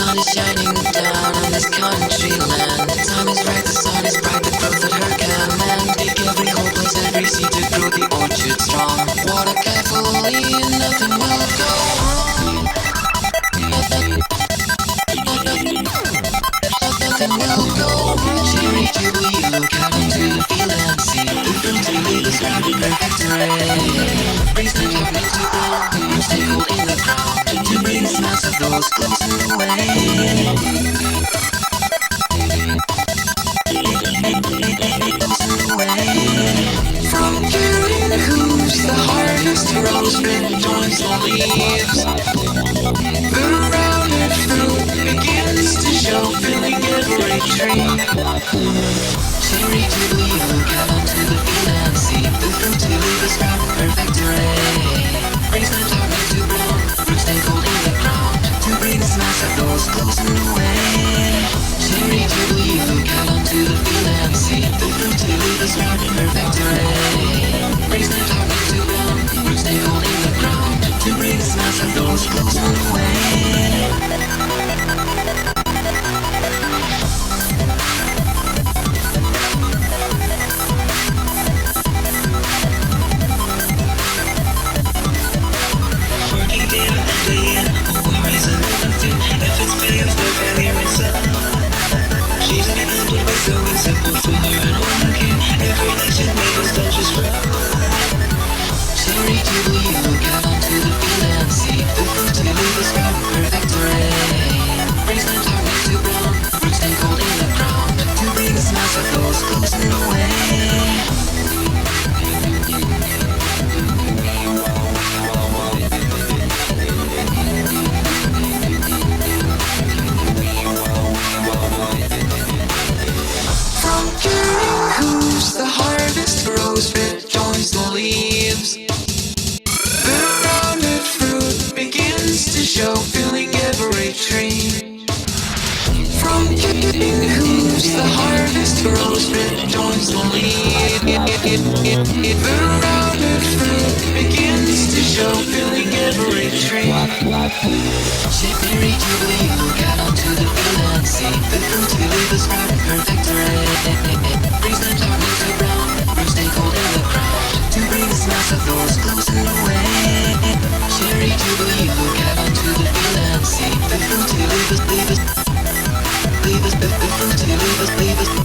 is shining down on this country land. The time is right, the sun is bright, the growth at her command. Take every hole, place every seed to grow the orchard strong. Water carefully and nothing will go wrong. Nothing will go wrong. Cherry Jubilee, look out into the field and see the fruit to leave us round in perfect array. Brings the company to ground, roots take hold in the ground to bring the smells of those close away. From carrying hooves, the harvest rose red joins the leaves. The rounded fruit begins to show, filling every tree. Cherry Jubilee, look out onto the field and see the fruit to leave us round in perfect array. Brings the darkness to brown, roots take hold in the ground to bring the smells of those close away. Cherry Jubilee, look out onto the field and see the fruit to leave us round in perfect array. Brings the darkness to brown, roots take hold in the ground to bring the smells of those close away. Cherry Jubilee, look out onto the field and see the fruit to leave us round in perfect array. Brings the darkness to brown, roots take hold in the ground to bring the smells of those close away. From carrying hooves, the harvest grows, red joins the leaves. The rounded fruit begins to show, filling every tree. From carrying hooves, the harvest grows, red joins the leaves. The rounded fruit begins to show, filling every tree. Cherry Jubilee, look out onto the field and see the fruit to leave us round in perfect array. Brings the darkness to brown, roots take hold in the ground to bring the smells of those close away. Cherry Jubilee, look out onto the field and see the fruit to leave us, the fruit to leave us.